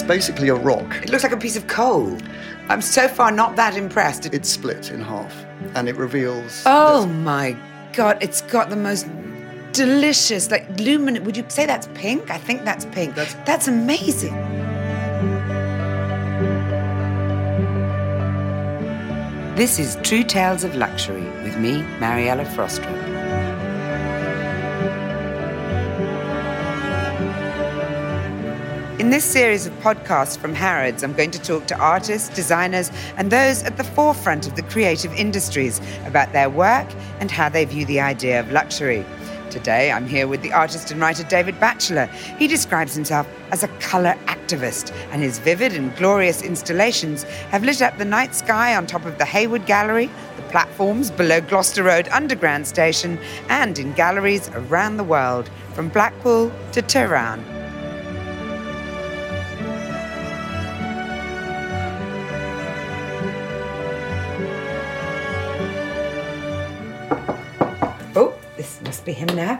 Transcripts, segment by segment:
basically a rock. It looks like a piece of coal. I'm so far not that impressed. It's split in half, and it reveals... Oh my God, it's got the most delicious, like, luminous... Would you say that's pink? I think that's pink. That's amazing. This is True Tales of Luxury with me, Mariella Frostrup. In this series of podcasts from Harrods, I'm going to talk to artists, designers, and those at the forefront of the creative industries about their work and how they view the idea of luxury. Today, I'm here with the artist and writer David Batchelor. He describes himself as a colour activist, and his vivid and glorious installations have lit up the night sky on top of the Hayward Gallery, the platforms below Gloucester Road Underground Station, and in galleries around the world, from Blackpool to Tehran. This must be him now.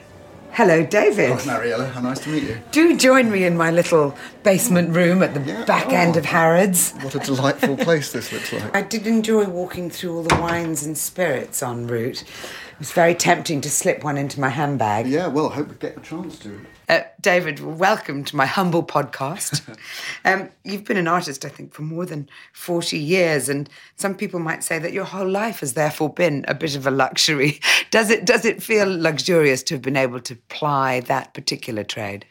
Hello, David. Oh, Mariella, how nice to meet you. Do join me in my little basement room at the back end of Harrods. What a delightful place this looks like. I did enjoy walking through all the wines and spirits en route. It was very tempting to slip one into my handbag. Yeah, well, I hope we get a chance to. David, welcome to my humble podcast. You've been an artist, I think, for more than 40 years, and some people might say that your whole life has therefore been a bit of a luxury. Does it feel luxurious to have been able to ply that particular trade?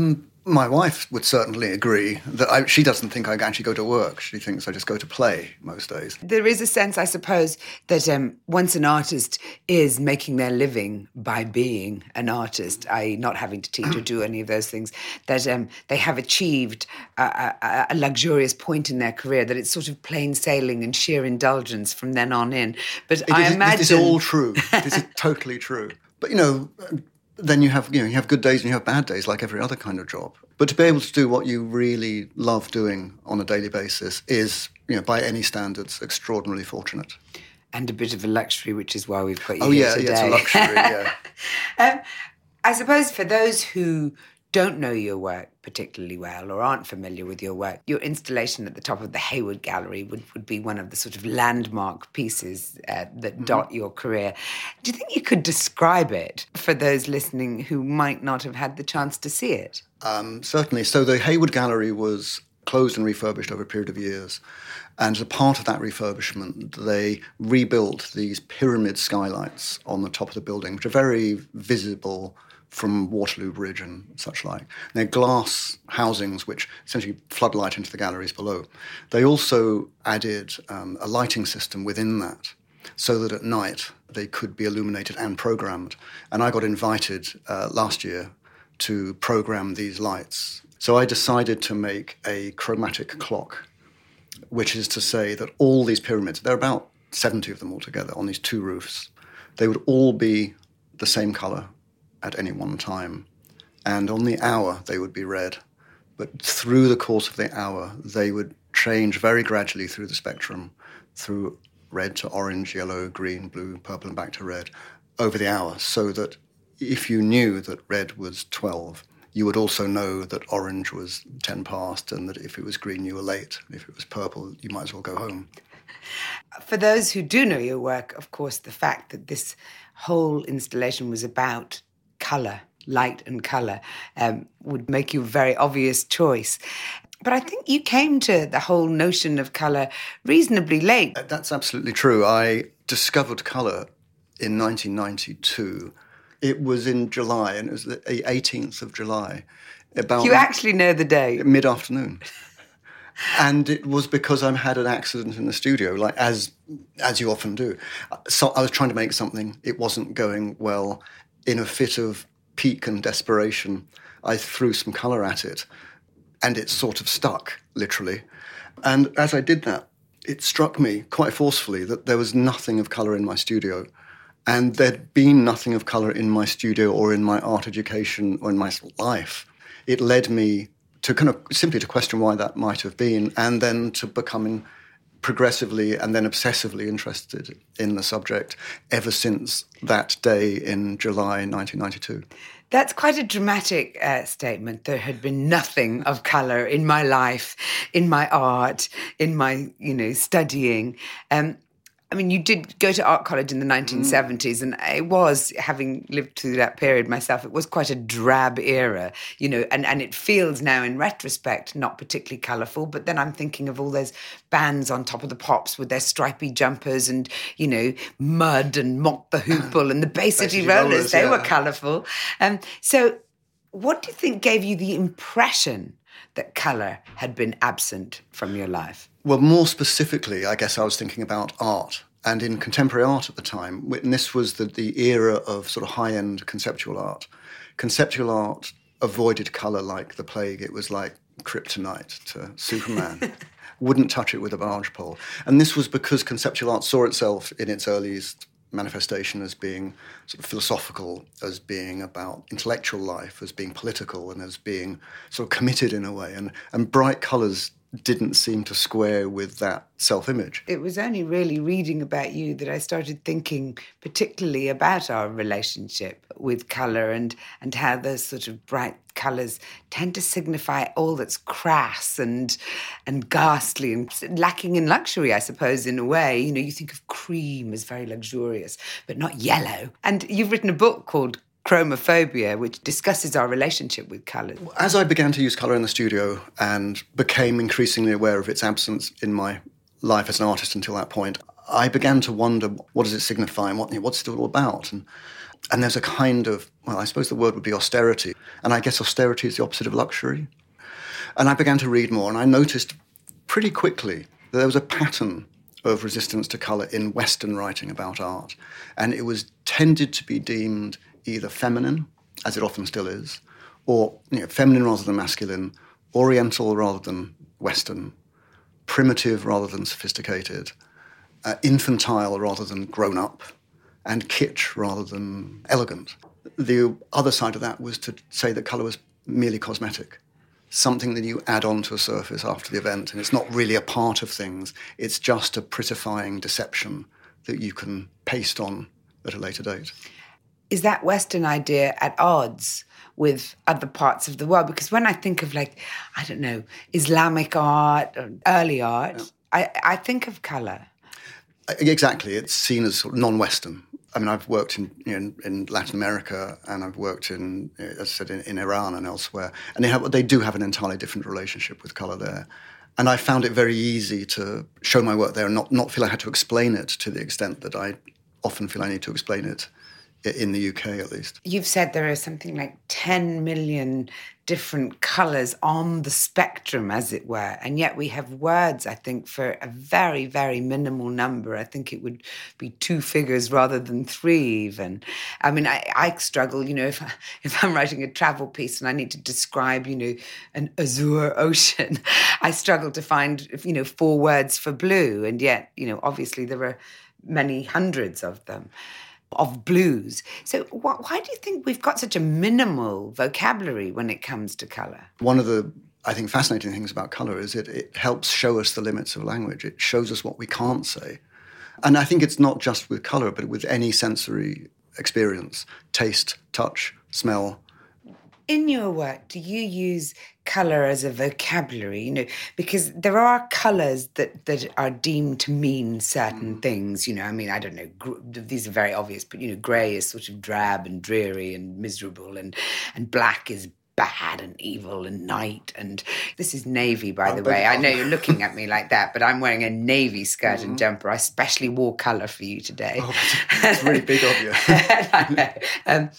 My wife would certainly agree that she doesn't think I actually go to work. She thinks I just go to play most days. There is a sense, I suppose, that once an artist is making their living by being an artist, i.e. not having to teach or do any of those things, that they have achieved a luxurious point in their career, that it's sort of plain sailing and sheer indulgence from then on in. But I imagine... This is all true. This is totally true. But, then you have good days and you have bad days like every other kind of job. But to be able to do what you really love doing on a daily basis is, by any standards, extraordinarily fortunate. And a bit of a luxury, which is why we've got you here today. Yeah, it's a luxury, yeah. I suppose for those who don't know your work particularly well or aren't familiar with your work, your installation at the top of the Hayward Gallery would be one of the sort of landmark pieces that dot your career. Do you think you could describe it for those listening who might not have had the chance to see it? Certainly. So the Hayward Gallery was closed and refurbished over a period of years. And as a part of that refurbishment, they rebuilt these pyramid skylights on the top of the building, which are very visible from Waterloo Bridge and such like. They're glass housings which essentially flood light into the galleries below. They also added a lighting system within that so that at night they could be illuminated and programmed. And I got invited last year to program these lights. So I decided to make a chromatic clock, which is to say that all these pyramids, there are about 70 of them altogether on these two roofs, they would all be the same colour at any one time. And on the hour, they would be red. But through the course of the hour, they would change very gradually through the spectrum, through red to orange, yellow, green, blue, purple, and back to red, over the hour, so that if you knew that red was 12, you would also know that orange was 10 past, and that if it was green, you were late. If it was purple, you might as well go home. For those who do know your work, of course, the fact that this whole installation was about colour, light and colour, would make you a very obvious choice. But I think you came to the whole notion of colour reasonably late. That's absolutely true. I discovered colour in 1992. It was in July, and it was the 18th of July. You actually know the day? Mid-afternoon. And it was because I had an accident in the studio, like as you often do. So I was trying to make something. It wasn't going well. In a fit of pique and desperation, I threw some colour at it, and it sort of stuck, literally. And as I did that, it struck me quite forcefully that there was nothing of colour in my studio, and there'd been nothing of colour in my studio or in my art education or in my life. It led me to kind of simply to question why that might have been, and then to becoming progressively and then obsessively interested in the subject ever since that day in July 1992. That's quite a dramatic statement. There had been nothing of colour in my life, in my art, in my, studying. I mean, you did go to art college in the 1970s, and it was, having lived through that period myself, it was quite a drab era, and it feels now in retrospect not particularly colourful. But then I'm thinking of all those bands on Top of the Pops with their stripy jumpers and, Mud and Mop the Hoople and the Bay City Rollers. They were colourful. So what do you think gave you the impression that colour had been absent from your life? Well, more specifically, I guess I was thinking about art. And in contemporary art at the time, and this was the era of sort of high-end conceptual art. Conceptual art avoided colour like the plague. It was like kryptonite to Superman. Wouldn't touch it with a barge pole. And this was because conceptual art saw itself in its earliest manifestation as being sort of philosophical, as being about intellectual life, as being political, and as being sort of committed in a way. And bright colours didn't seem to square with that self-image. It was only really reading about you that I started thinking particularly about our relationship with colour and how those sort of bright colours tend to signify all that's crass and ghastly and lacking in luxury, I suppose, in a way. You think of cream as very luxurious, but not yellow. And you've written a book called Chromophobia, which discusses our relationship with colour. As I began to use colour in the studio and became increasingly aware of its absence in my life as an artist until that point, I began to wonder, what does it signify and what's it all about? And there's a kind of, well, I suppose the word would be austerity. And I guess austerity is the opposite of luxury. And I began to read more, and I noticed pretty quickly that there was a pattern of resistance to colour in Western writing about art. And it was tended to be deemed either feminine, as it often still is, or feminine rather than masculine, oriental rather than Western, primitive rather than sophisticated, infantile rather than grown-up, and kitsch rather than elegant. The other side of that was to say that colour was merely cosmetic, something that you add on to a surface after the event, and it's not really a part of things. It's just a prettifying deception that you can paste on at a later date. Is that Western idea at odds with other parts of the world? Because when I think of, Islamic art or early art, I think of colour. Exactly. It's seen as sort of non-Western. I mean, I've worked in Latin America, and I've worked in, as I said, in Iran and elsewhere. And they do have an entirely different relationship with colour there. And I found it very easy to show my work there and not feel I had to explain it to the extent that I often feel I need to explain it in the UK, at least. You've said there are something like 10 million different colours on the spectrum, as it were, and yet we have words, I think, for a very, very minimal number. I think it would be 2 figures rather than 3 even. I mean, I struggle, if I'm writing a travel piece and I need to describe, an azure ocean, I struggle to find, 4 words for blue, and yet, obviously there are many hundreds of them. Of blues. So why do you think we've got such a minimal vocabulary when it comes to colour? One of the, I think, fascinating things about colour is it helps show us the limits of language. It shows us what we can't say. And I think it's not just with colour, but with any sensory experience, taste, touch, smell. In your work, do you use colour as a vocabulary? Because there are colours that are deemed to mean certain things. I mean, I don't know, these are very obvious, but, grey is sort of drab and dreary and miserable, and black is bad and evil and night. And this is navy, by the way. I know you're looking at me like that, but I'm wearing a navy skirt and jumper. I specially wore colour for you today. Oh, it's really big of you. I know.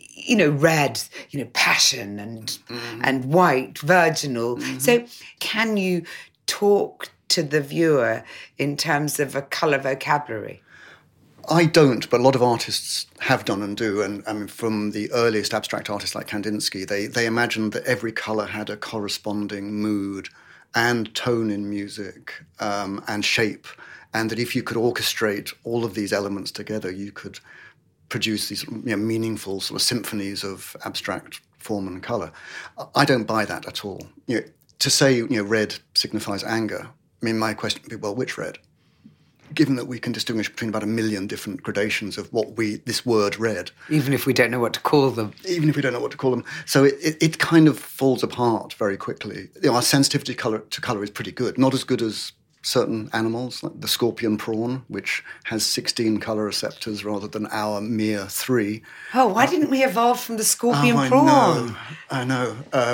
Red, passion and white, virginal. Mm-hmm. So can you talk to the viewer in terms of a colour vocabulary? I don't, but a lot of artists have done and do. And I mean, from the earliest abstract artists like Kandinsky, they imagined that every colour had a corresponding mood and tone in music and shape, and that if you could orchestrate all of these elements together, you could produce these meaningful sort of symphonies of abstract form and colour. I don't buy that at all. To say red signifies anger, I mean, my question would be, well, which red? given that we can distinguish between about 1 million different gradations of what this word red. Even if we don't know what to call them. Even if we don't know what to call them. So it kind of falls apart very quickly. Our sensitivity to colour is pretty good. Not as good as certain animals, like the scorpion prawn, which has 16 colour receptors rather than our mere 3. Oh, why didn't we evolve from the scorpion prawn? I know.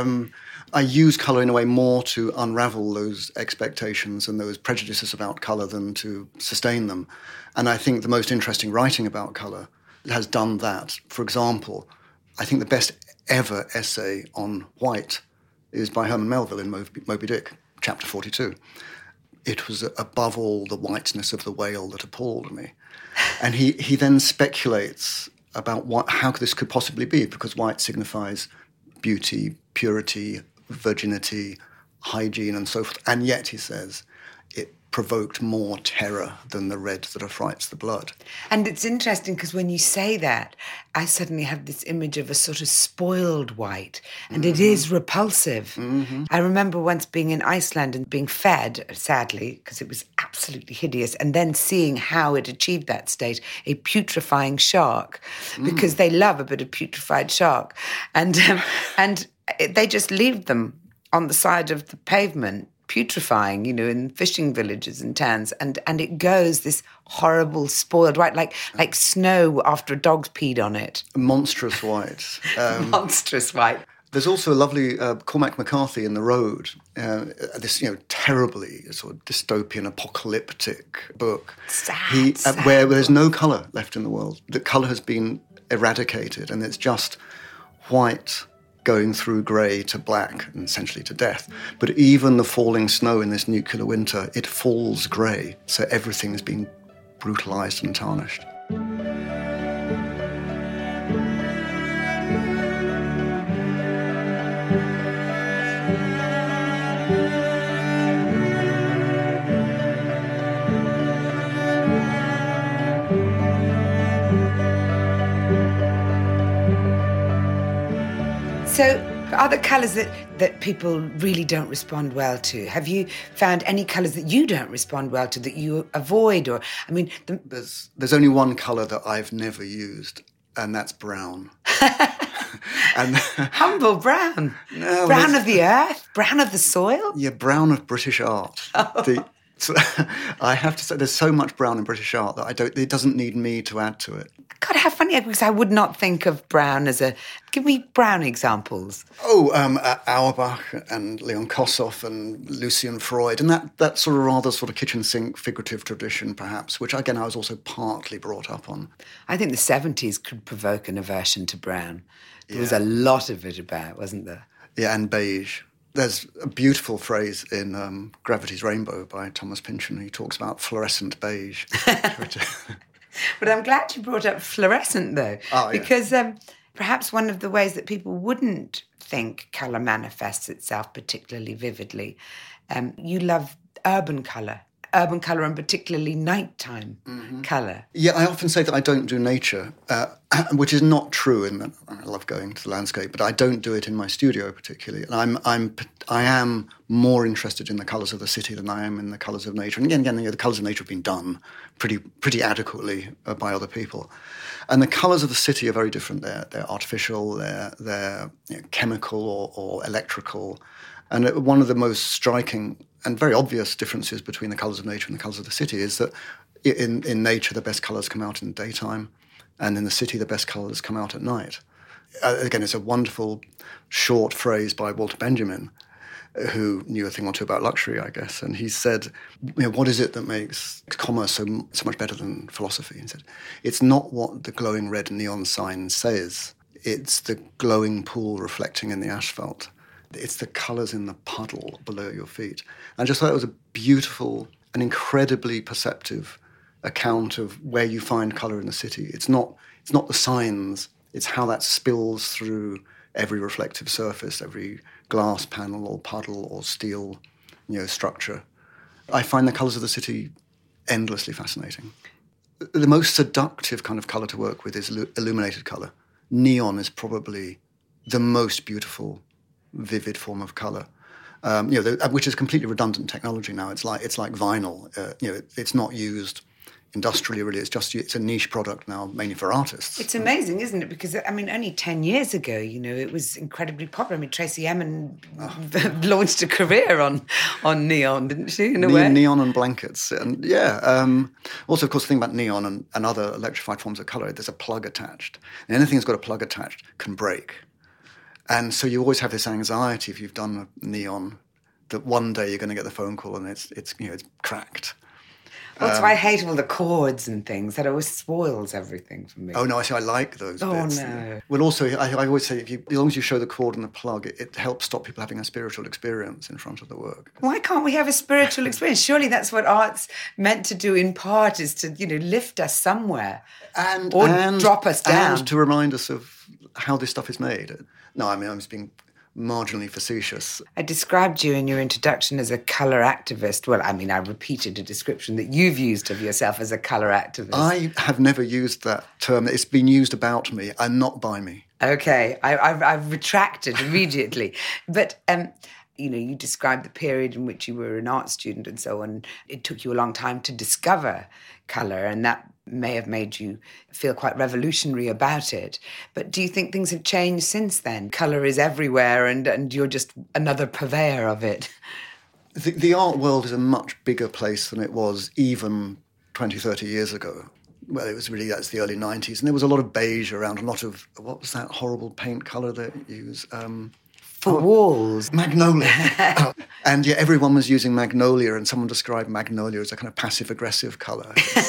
I use colour in a way more to unravel those expectations and those prejudices about colour than to sustain them. And I think the most interesting writing about colour has done that. For example, I think the best ever essay on white is by Herman Melville in Moby Dick, chapter 42. It was above all the whiteness of the whale that appalled me. And he then speculates about how this could possibly be, because white signifies beauty, purity, virginity, hygiene, and so forth. And yet, he says, it provoked more terror than the red that affrights the blood. And it's interesting because when you say that, I suddenly have this image of a sort of spoiled white, and it is repulsive. Mm-hmm. I remember once being in Iceland and being fed, sadly, because it was absolutely hideous, and then seeing how it achieved that state, a putrefying shark, because they love a bit of putrefied shark. And they just leave them on the side of the pavement, putrefying, in fishing villages and towns, and it goes this horrible spoiled white, like snow after a dog's peed on it. Monstrous white. Monstrous white. There's also a lovely Cormac McCarthy in The Road, this terribly sort of dystopian, apocalyptic book. Sad. Where there's no colour left in the world. The colour has been eradicated, and it's just white going through grey to black and essentially to death. But even the falling snow in this nuclear winter, it falls grey, so everything has been brutalised and tarnished. So are there colours that people really don't respond well to? Have you found any colours that you don't respond well to, that you avoid? Or, I mean... There's only one colour that I've never used, and that's brown. And humble brown. No, brown of the earth? Brown of the soil? Yeah, brown of British art. Oh. I have to say, there's so much brown in British art that it doesn't need me to add to it. God, how funny, because I would not think of brown as a... Give me brown examples. Auerbach and Leon Kossoff and Lucian Freud, and that sort of rather sort of kitchen sink figurative tradition, perhaps, which, again, I was also partly brought up on. I think the 70s could provoke an aversion to brown. There was a lot of it about, wasn't there? Yeah, and beige. There's a beautiful phrase in Gravity's Rainbow by Thomas Pynchon. He talks about fluorescent beige. But I'm glad you brought up fluorescent, though, because perhaps one of the ways that people wouldn't think colour manifests itself particularly vividly, you love urban colour and particularly nighttime colour. Yeah, I often say that I don't do nature, which is not true in that I love going to the landscape, but I don't do it in my studio particularly. And I am more interested in the colours of the city than I am in the colours of nature. And again, the colours of nature have been done pretty adequately by other people. And the colours of the city are very different. They're artificial, they're chemical or electrical. And one of the most striking and very obvious differences between the colours of nature and the colours of the city is that in nature the best colours come out in the daytime, and in the city the best colours come out at night. Again, it's a wonderful short phrase by Walter Benjamin, who knew a thing or two about luxury, I guess, and he said, what is it that makes commerce so much better than philosophy? He said, it's not what the glowing red neon sign says, it's the glowing pool reflecting in the asphalt. It's the colours in the puddle below your feet. And I just thought it was a beautiful and incredibly perceptive account of where you find colour in the city. It's not the signs, it's how that spills through every reflective surface, every glass panel or puddle or steel structure. I find the colours of the city endlessly fascinating. The most seductive kind of colour to work with is illuminated colour. Neon is probably the most beautiful, vivid form of colour. which is completely redundant technology now. It's like vinyl. It's not used industrially, really. It's a niche product now, mainly for artists. It's amazing, isn't it? Because, I mean, only 10 years ago, it was incredibly popular. I mean, Tracy Emin launched a career on neon, didn't she, in a way? Neon and blankets. And also, of course, the thing about neon and other electrified forms of colour, there's a plug attached. And anything that's got a plug attached can break. And so you always have this anxiety if you've done neon that one day you're going to get the phone call and it's cracked. Well, that's why I hate all the cords and things. That always spoils everything for me. Oh, no, I like those bits. Oh, no. Well, also, I always say, as long as you show the cord and the plug, it helps stop people having a spiritual experience in front of the work. Why can't we have a spiritual experience? Surely that's what art's meant to do in part, is to, lift us somewhere and drop us down. And to remind us of how this stuff is made. No, I mean, I'm just being marginally facetious. I described you in your introduction as a colour activist. Well, I mean, I repeated a description that you've used of yourself as a colour activist. I have never used that term. It's been used about me and not by me. Okay, I've retracted immediately. But, you described the period in which you were an art student and so on. It took you a long time to discover colour, and that may have made you feel quite revolutionary about it. But do you think things have changed since then? Colour is everywhere and you're just another purveyor of it. The art world is a much bigger place than it was even 20, 30 years ago. Well, that's the early 90s. And there was a lot of beige around, a lot of, what was that horrible paint colour they use? For walls. Magnolia. And everyone was using magnolia, and someone described magnolia as a kind of passive-aggressive colour.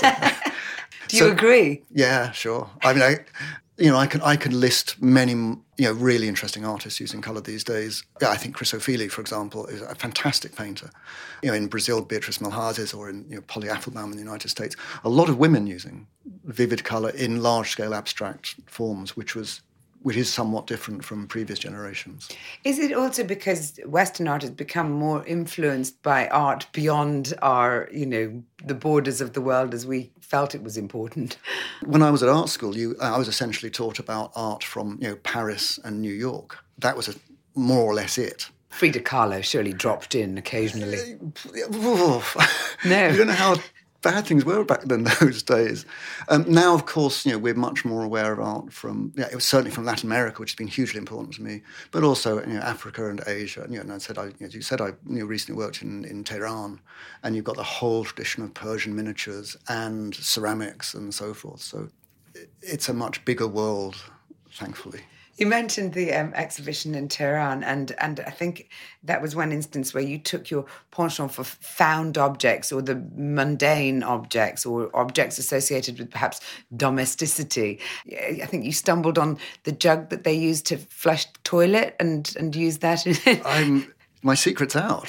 Do you agree? Yeah, sure. I mean, I could list many, really interesting artists using colour these days. Yeah, I think Chris O'Feely, for example, is a fantastic painter. In Brazil, Beatrice Malhazes, or in Polly Applebaum in the United States, a lot of women using vivid colour in large-scale abstract forms, which is somewhat different from previous generations. Is it also because Western art has become more influenced by art beyond our, the borders of the world as we felt it was important? When I was at art school, I was essentially taught about art from, Paris and New York. That was more or less it. Frida Kahlo surely dropped in occasionally. No. You don't know how bad things were back in those days. Now, of course, we're much more aware of art from, it was certainly from Latin America, which has been hugely important to me, but also, Africa and Asia. And as you said, I recently worked in Tehran, and you've got the whole tradition of Persian miniatures and ceramics and so forth. So it's a much bigger world, thankfully. You mentioned the exhibition in Tehran, and I think that was one instance where you took your penchant for found objects, or the mundane objects, or objects associated with perhaps domesticity. I think you stumbled on the jug that they used to flush the toilet and used that. My secret's out.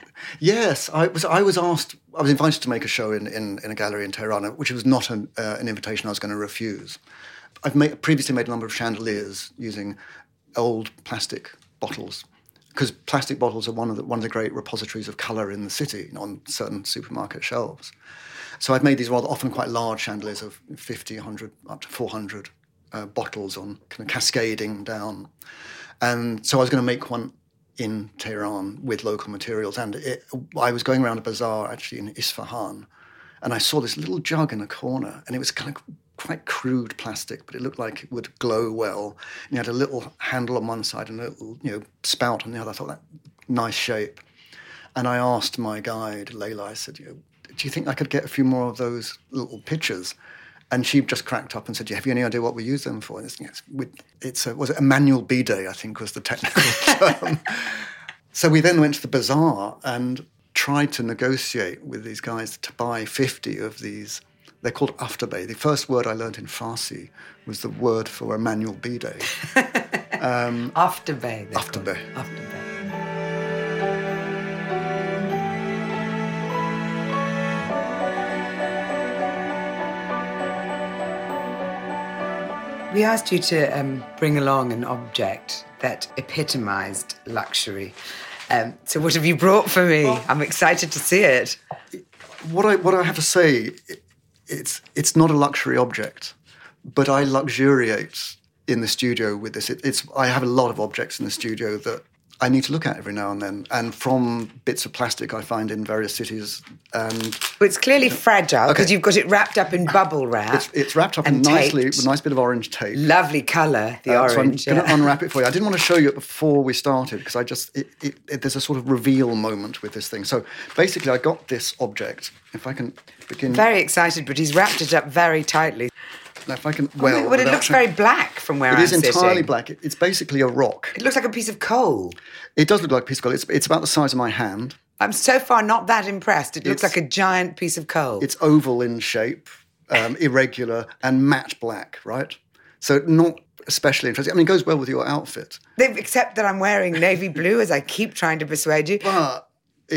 Yes, I was asked. I was invited to make a show in a gallery in Tehran, which was not an invitation I was going to refuse. I've previously made a number of chandeliers using old plastic bottles, because plastic bottles are one of the great repositories of colour in the city on certain supermarket shelves. So I've made these rather often quite large chandeliers of 50, 100, up to 400 bottles on kind of cascading down. And so I was going to make one in Tehran with local materials. And I was going around a bazaar actually in Isfahan, and I saw this little jug in a corner, and it was kind of quite crude plastic, but it looked like it would glow well. And you had a little handle on one side and a little, spout on the other. I thought, that nice shape. And I asked my guide, Layla, I said, do you think I could get a few more of those little pictures? And she just cracked up and said, have you any idea what we use them for? Was it a manual bidet, I think was the technical term. So we then went to the bazaar and tried to negotiate with these guys to buy 50 of these. They're called afterbay. The first word I learned in Farsi was the word for a manual bidet. Afterbay. Afterbay. We asked you to bring along an object that epitomised luxury. So what have you brought for me? Well, I'm excited to see it. What I have to say, it's not a luxury object, but I luxuriate in the studio with this. I have a lot of objects in the studio that I need to look at every now and then. And from bits of plastic I find in various cities. And but it's clearly fragile because you've got it wrapped up in bubble wrap. It's wrapped up in nicely with a nice bit of orange tape. Lovely colour, the orange. So I'm going to unwrap it for you. I didn't want to show you it before we started because there's a sort of reveal moment with this thing. So basically I got this object. If I can begin... Very excited, but he's wrapped it up very tightly. Now, if I can, but it looks very black from where I'm sitting. It is entirely black. It's basically a rock. It looks like a piece of coal. It does look like a piece of coal. It's about the size of my hand. I'm so far not that impressed. It looks like a giant piece of coal. It's oval in shape, irregular, and matte black, right? So not especially interesting. I mean, it goes well with your outfit. Except that I'm wearing navy blue, as I keep trying to persuade you. But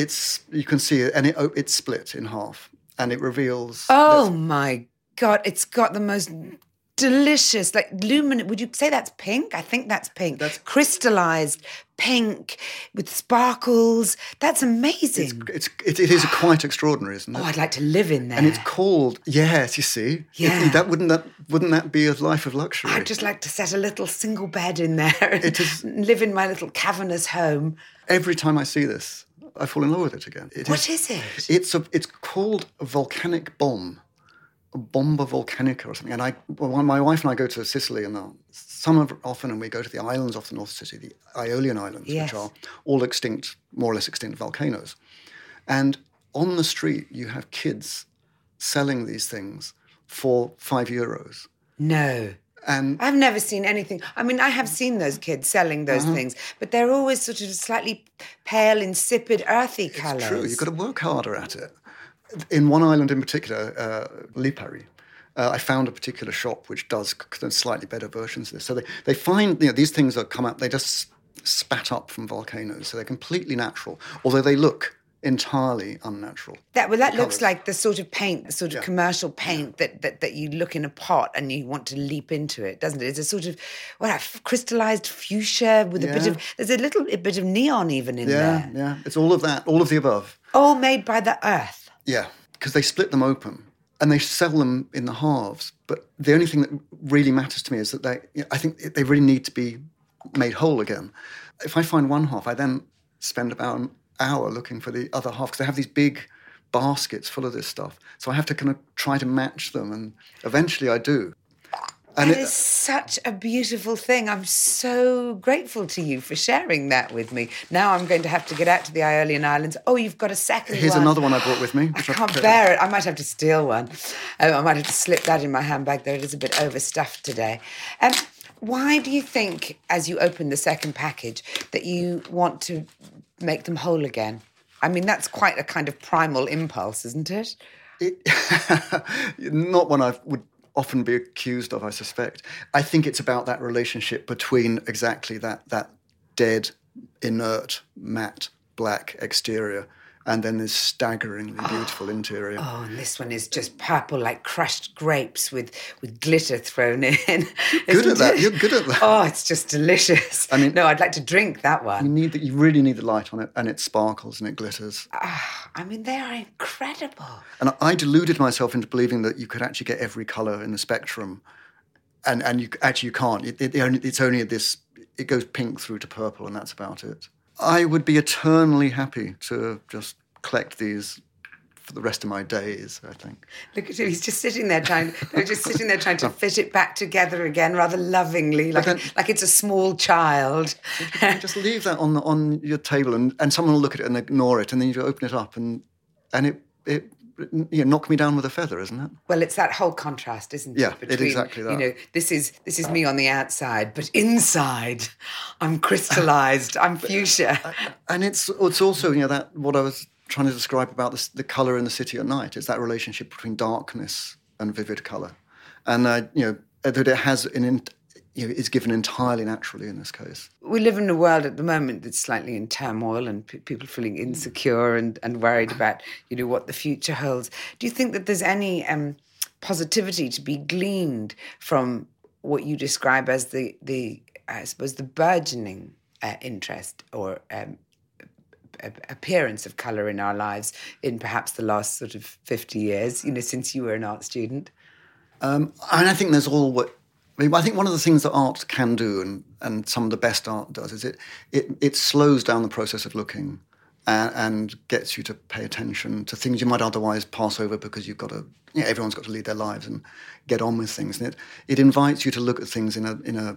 you can see it, and it's split in half, and it reveals... Oh, my God, it's got the most delicious, like luminous. Would you say that's pink? I think that's pink. That's crystallized pink with sparkles. That's amazing. It is quite extraordinary, isn't it? Oh, I'd like to live in there. And it's called, yes, you see. Yeah. Wouldn't that be a life of luxury? I'd just like to set a little single bed in there and live in my little cavernous home. Every time I see this, I fall in love with it again. What is it? It's called a volcanic bomb. A bomba volcanica or something. And my wife and I go to Sicily in the summer often, and we go to the islands off the North Sea, the Aeolian Islands, which are all extinct, more or less extinct volcanoes. And on the street, you have kids selling these things for €5. No. And I've never seen anything. I mean, I have seen those kids selling those things, but they're always sort of slightly pale, insipid, earthy colours. It's true. You've got to work harder at it. In one island in particular, Lipari, I found a particular shop which does slightly better versions of this. So they find these things that come up, they just spat up from volcanoes, so they're completely natural, although they look entirely unnatural. That looks like the sort of paint, the sort of commercial paint that you look in a pot and you want to leap into it, doesn't it? It's a sort of crystallized fuchsia with there's a little bit of neon even in there. Yeah, it's all of that, all of the above. All made by the earth. Yeah, because they split them open and they sell them in the halves. But the only thing that really matters to me is that I think they really need to be made whole again. If I find one half, I then spend about an hour looking for the other half because they have these big baskets full of this stuff. So I have to kind of try to match them, and eventually I do. And it is such a beautiful thing. I'm so grateful to you for sharing that with me. Now I'm going to have to get out to the Aeolian Islands. Oh, you've got a second one. Here's another one I brought with me. I can't bear it. I might have to steal one. I might have to slip that in my handbag, though it is a bit overstuffed today. Why do you think, as you open the second package, that you want to make them whole again? I mean, that's quite a kind of primal impulse, isn't it? Not one I would often be accused of, I suspect. I think it's about that relationship between exactly that dead, inert, matte, black exterior and then this staggeringly beautiful interior. Oh, and this one is just purple like crushed grapes with glitter thrown in. You're good at that. Oh, it's just delicious. I mean, no, I'd like to drink that one. You really need the light on it, and it sparkles and it glitters. I mean, they are incredible. And I deluded myself into believing that you could actually get every colour in the spectrum, and you can't. It's only this. It goes pink through to purple, and that's about it. I would be eternally happy to just collect these for the rest of my days, I think. Look at him, he's just sitting there trying to fit it back together again rather lovingly, like it's a small child. Just leave that on your table and someone will look at it and ignore it, and then you open it up and it knock me down with a feather, isn't it? Well, it's that whole contrast, isn't it? Yeah, it's exactly that. This is me on the outside, but inside, I'm crystallised. I'm fuchsia. And it's also that what I was trying to describe about the colour in the city at night. It's that relationship between darkness and vivid colour, and that it has is given entirely naturally in this case. We live in a world at the moment that's slightly in turmoil and people feeling insecure and worried about, what the future holds. Do you think that there's any positivity to be gleaned from what you describe as the burgeoning interest or appearance of colour in our lives in perhaps the last sort of 50 years, since you were an art student? And I think there's all I mean, I think one of the things that art can do, and some of the best art does, is it slows down the process of looking and gets you to pay attention to things you might otherwise pass over because you've got to, everyone's got to lead their lives and get on with things. And it invites you to look at things in a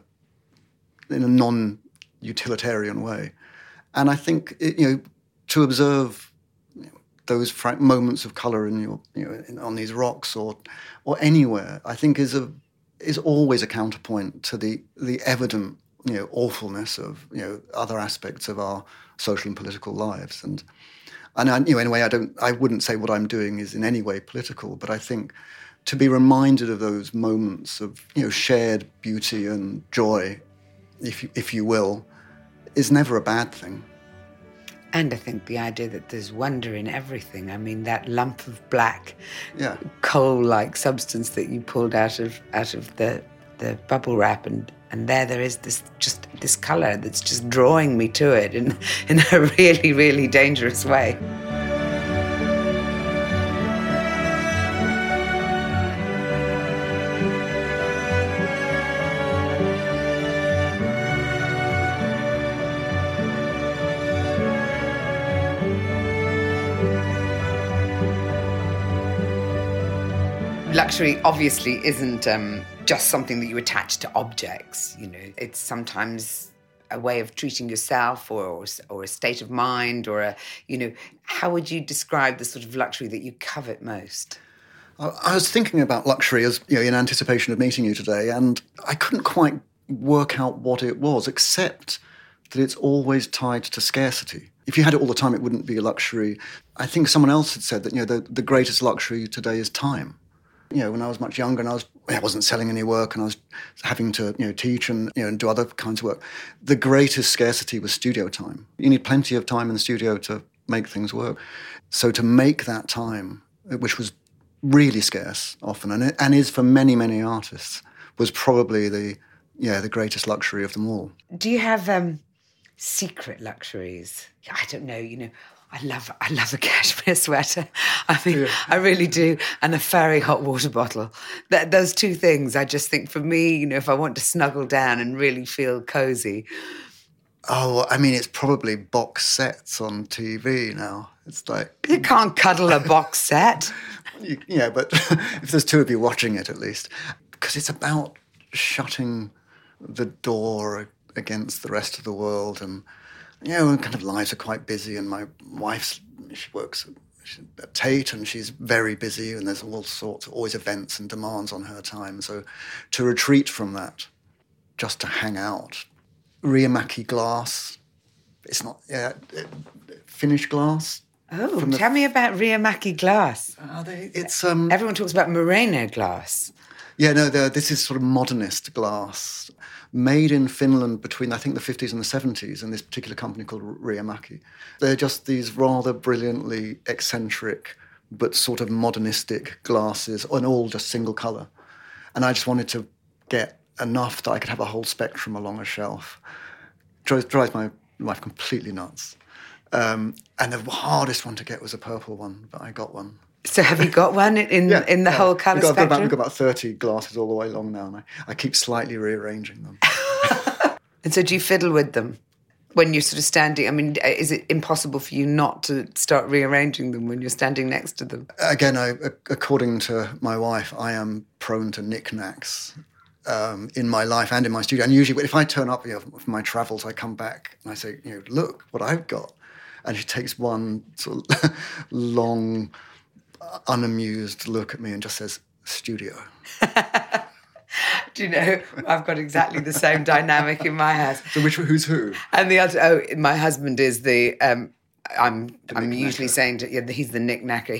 non-utilitarian way. And I think, to observe those moments of colour in on these rocks or anywhere, I think is always a counterpoint to the evident awfulness of other aspects of our social and political lives. And anyway, I wouldn't say what I'm doing is in any way political, but I think to be reminded of those moments of shared beauty and joy, if you will, is never a bad thing. And I think the idea that there's wonder in everything. I mean, that lump of black coal-like substance that you pulled out of the bubble wrap, and there is this colour that's just drawing me to it in a really, really dangerous way. Luxury obviously isn't just something that you attach to objects. It's sometimes a way of treating yourself or a state of mind how would you describe the sort of luxury that you covet most? I was thinking about luxury as in anticipation of meeting you today, and I couldn't quite work out what it was, except that it's always tied to scarcity. If you had it all the time, it wouldn't be a luxury. I think someone else had said that the greatest luxury today is time. When I was much younger and I wasn't selling any work and I was having to, teach and do other kinds of work, the greatest scarcity was studio time. You need plenty of time in the studio to make things work. So to make that time, which was really scarce often and is for many, many artists, was probably the greatest luxury of them all. Do you have secret luxuries? I don't know, I love a cashmere sweater. I mean, I really do. And a very hot water bottle. Those two things, I just think for me, if I want to snuggle down and really feel cozy. Oh, I mean, it's probably box sets on TV now. It's like... You can't cuddle a box set. But if there's two of you watching it at least. Because it's about shutting the door against the rest of the world and... kind of lives are quite busy, and my wife, she works at Tate and she's very busy and there's all sorts of always events and demands on her time. So to retreat from that, just to hang out. Riamaki glass, it's not, finished glass. Oh, tell me about Riamaki glass. Everyone talks about Murano glass. Yeah, no, this is sort of modernist glass, made in Finland between, I think, the 50s and the 70s, in this particular company called Riamaki. They're just these rather brilliantly eccentric but sort of modernistic glasses, and all just single colour. And I just wanted to get enough that I could have a whole spectrum along a shelf. Drives my wife completely nuts. And the hardest one to get was a purple one, but I got one. So have you got one in the whole colour spectrum? I've got about 30 glasses all the way along now, and I keep slightly rearranging them. And so do you fiddle with them when you're sort of standing? I mean, is it impossible for you not to start rearranging them when you're standing next to them? Again, according to my wife, I am prone to knickknacks in my life and in my studio. And usually if I turn up for my travels, I come back and I say, look what I've got. And she takes one sort of long... unamused look at me and just says, studio. Do you know, I've got exactly the same dynamic in my house. So who's who? And the other, my husband is the, I'm usually saying he's the knickknacker.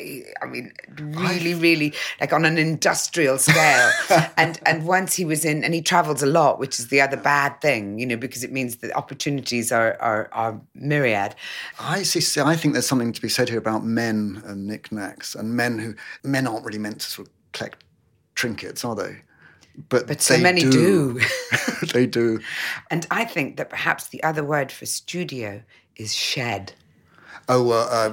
Really, really, like on an industrial scale. and once he was in, and he travels a lot, which is the other bad thing, because it means that opportunities are myriad. I see. I think there's something to be said here about men and knickknacks, and men aren't really meant to sort of collect trinkets, are they? But so many do. They do. And I think that perhaps the other word for studio is shed. Oh,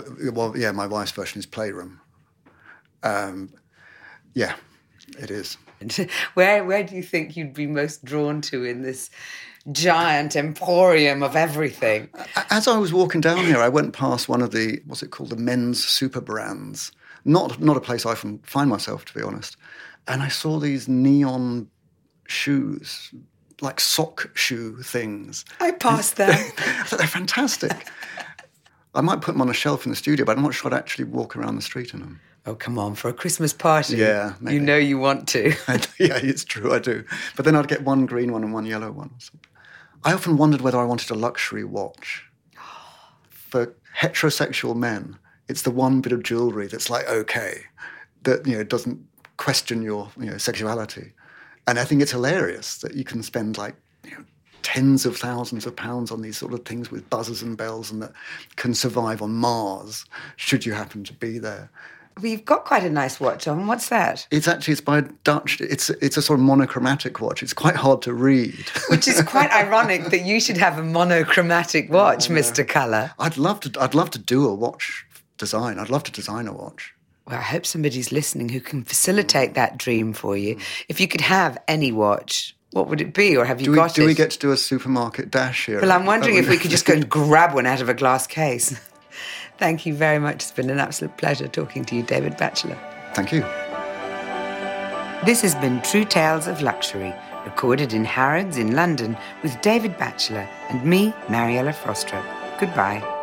my wife's version is playroom. Yeah, it is. Where do you think you'd be most drawn to in this giant emporium of everything? As I was walking down here, I went past one of the, what's it called, the men's super brands. Not a place I often find myself, to be honest. And I saw these neon shoes, like sock shoe things. I passed them. I thought they're fantastic. I might put them on a shelf in the studio, but I'm not sure I'd actually walk around the street in them. Oh, come on, for a Christmas party. Yeah, maybe. You know you want to. Yeah, it's true, I do. But then I'd get one green one and one yellow one. I often wondered whether I wanted a luxury watch. For heterosexual men, it's the one bit of jewellery that's like, okay, that, doesn't question your, sexuality. And I think it's hilarious that you can spend like, tens of thousands of pounds on these sort of things with buzzers and bells and that can survive on Mars, should you happen to be there. We've got quite a nice watch on. What's that? It's by Dutch. It's a sort of monochromatic watch. It's quite hard to read. Which is quite ironic that you should have a monochromatic watch, Mr. Colour. I'd love to do a watch design. I'd love to design a watch. Well, I hope somebody's listening who can facilitate that dream for you. If you could have any watch, what would it be? Or have you got it? Do we get to do a supermarket dash here? Well, I'm wondering if we could just go and grab one out of a glass case. Thank you very much. It's been an absolute pleasure talking to you, David Batchelor. Thank you. This has been True Tales of Luxury, recorded in Harrods in London with David Batchelor and me, Mariella Frostrup. Goodbye.